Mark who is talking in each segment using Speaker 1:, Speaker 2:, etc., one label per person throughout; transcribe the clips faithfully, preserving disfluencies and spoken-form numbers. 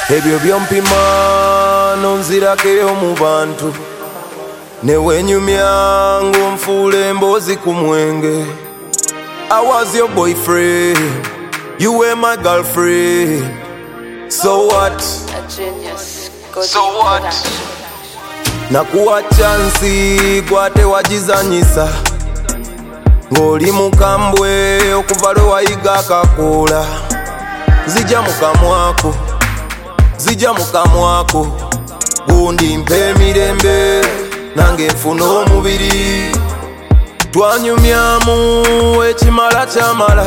Speaker 1: Ebyo byompima nonzirakeyo mu bantu newenyumya ng'onfuula emboozi ku mwenge. I was your boyfriend, you were my girlfriend. So what?
Speaker 2: A genius.
Speaker 1: So what? Nakuwa chansi gwate wagizanyisa ng'oli mukambwe okuva lwe wayiga akakola. Zija mukamwako, zija mukamwako, gundi mpe emirembe nange nfuna omubiri. Twanyumyamu ekimala kyamala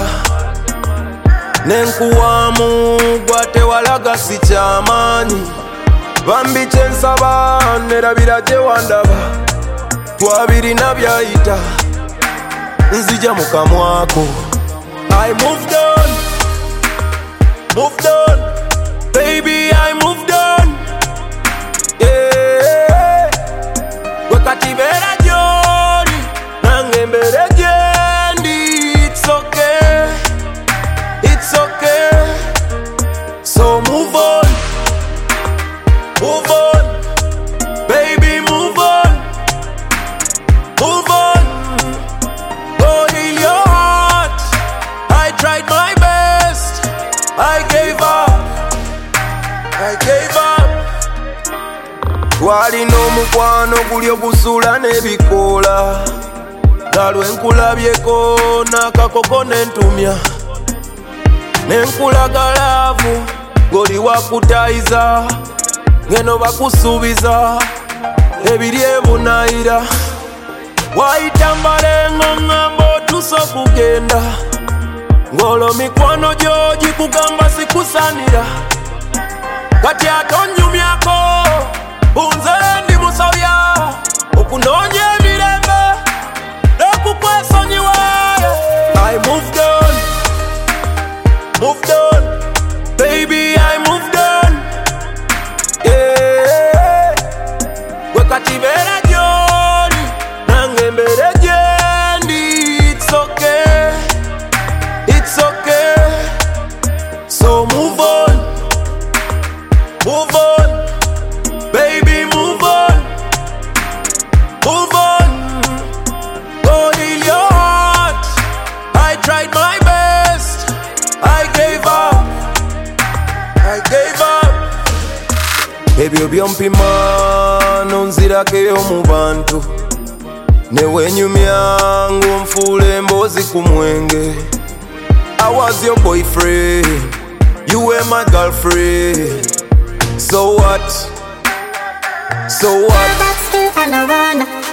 Speaker 1: nenkuwamu gwate walaga si kyamaanyi. Bambi kyensaba nerabira gye wandaba, twabirina byayita nzija mukamwako. I moved on, moved on, baby I moved on, yeah. Gwe kati beera gy'oli nange mbeere gyendi. It's okay, it's okay, so move on, move on, baby move on, move on, go heal your heart. I tried my best, I gave up, I gave up. Twalina omukwano guli ogusuula n'ebikoola, nga lwe nkulabyeko n'akakoko n'entumya, n'enkulaga laavu ng'oli wakutayiza, ngeno bakusuubiza ebiri ebunaayira. Wayita mbale ng'oŋŋamba otuuse okugenda, ng'olwo mikwano gyo gikugamba sikusanira. Kati ate onnyumyako bunze ndi musabya okunoonya emirembe n'okukwesonyiwa. I moved on, moved on, baby I moved on, yeah. Gwe kati beera gy'oli nange mbeere gyendi. It's okay, it's okay, so move on, move on, baby move on, move on, go heal your heart. I tried my best, I gave up, I gave up. Ebyo byompima nonzirakeyo mu bantu newenyumya ng'onfuula emboozi ku mwenge. I was your boyfriend, you were my girlfriend. So what? So what?
Speaker 3: That's still on the run.